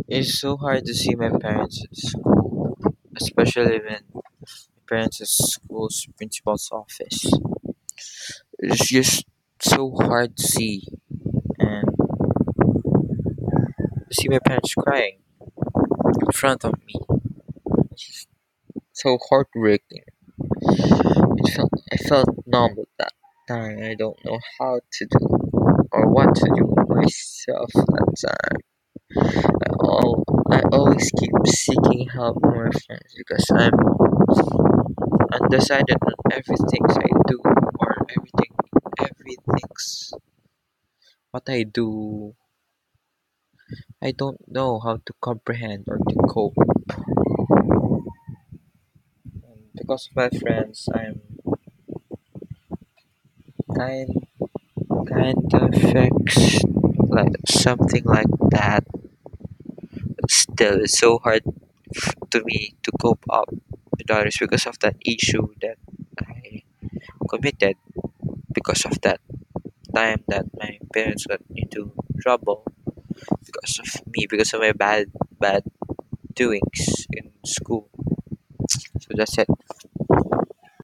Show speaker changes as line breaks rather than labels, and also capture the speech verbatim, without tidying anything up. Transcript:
It's so hard to see my parents at school, especially when my parents at school's principal's office. It's just so hard to see and to see my parents crying in front of me. It's just so heartbreaking. It felt I felt numb at that time. I don't know how to do or what to do with myself that time. I all I always keep seeking help from my friends because I'm undecided on everything I do or everything everything's what I do. I don't know how to comprehend or to cope. And because of my friends, I'm kind kind of fixed like something like that. But still, it's so hard f- to me to cope up with others because of that issue that I committed because of that time that my parents got into trouble because of me because of my bad bad doings in school. So that's it.